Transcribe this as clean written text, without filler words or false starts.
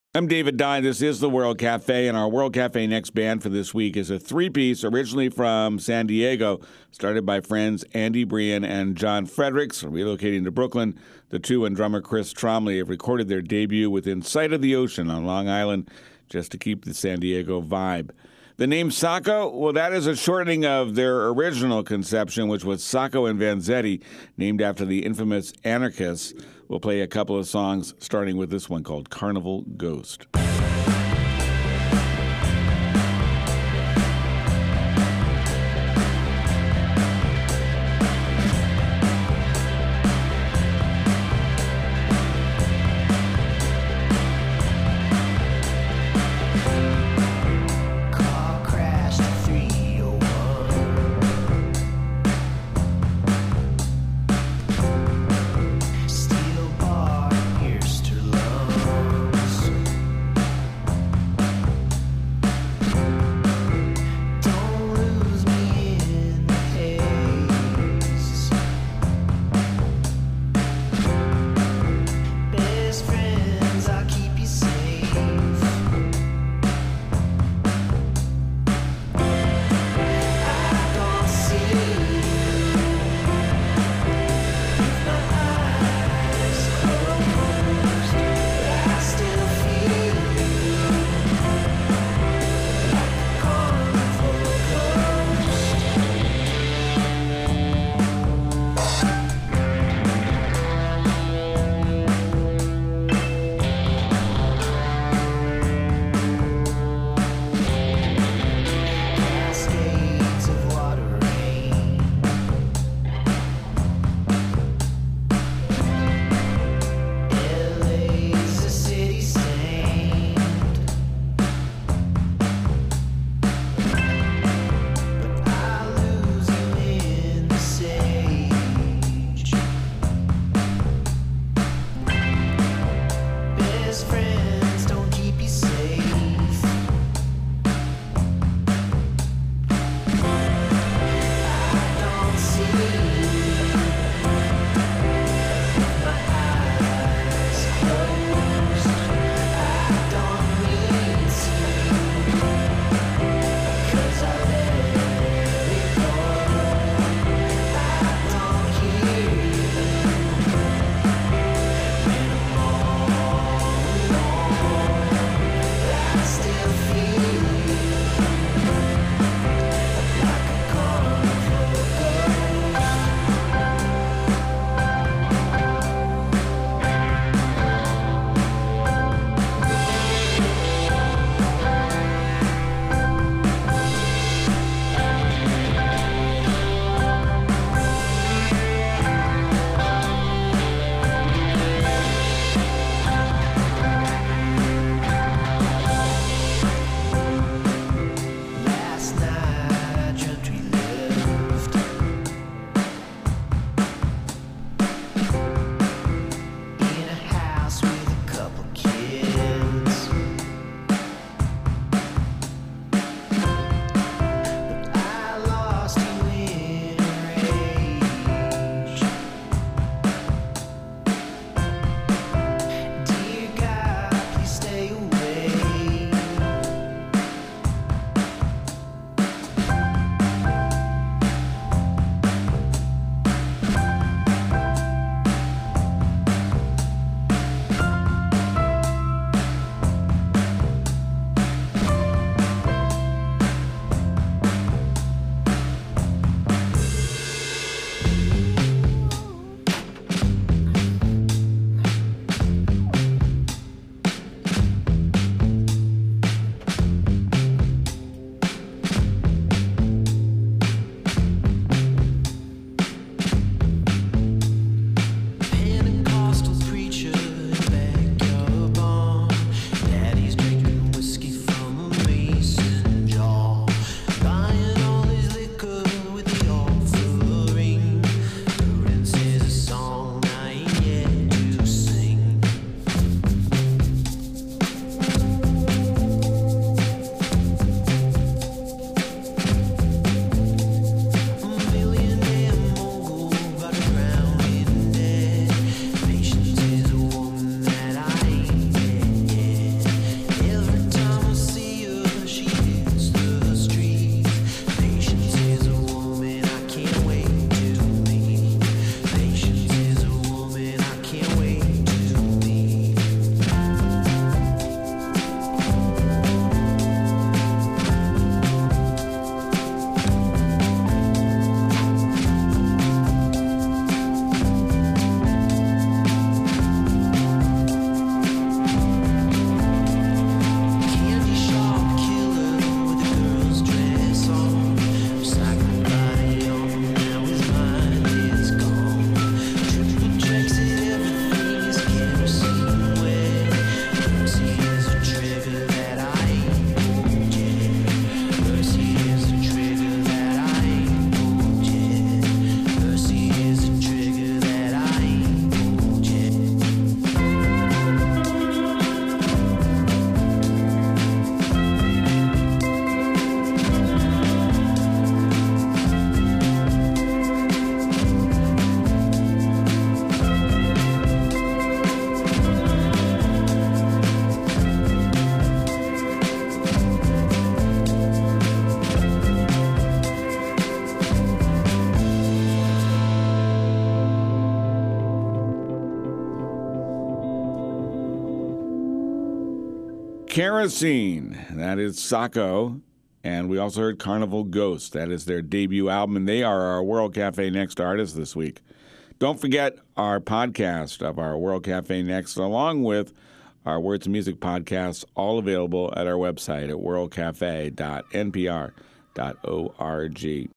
I'm David Dye. This is the World Cafe, and our World Cafe Next band for this week is a three-piece originally from San Diego, started by friends Andy Brian and John Fredericks. Relocating to Brooklyn, the two and drummer Chris Tromley have recorded their debut within sight of the ocean on Long Island just to keep the San Diego vibe. The name Sacco, well, that is a shortening of their original conception, which was Sacco and Vanzetti, named after the infamous anarchists. We'll play a couple of songs, starting with this one called Carnival Ghost. Kerosene, that is Sacco. And we also heard Carnival Ghost. That is their debut album, and they are our World Cafe Next artist this week. Don't forget our podcast of our World Cafe Next, along with our Words of Music podcasts, all available at our website at worldcafe.npr.org.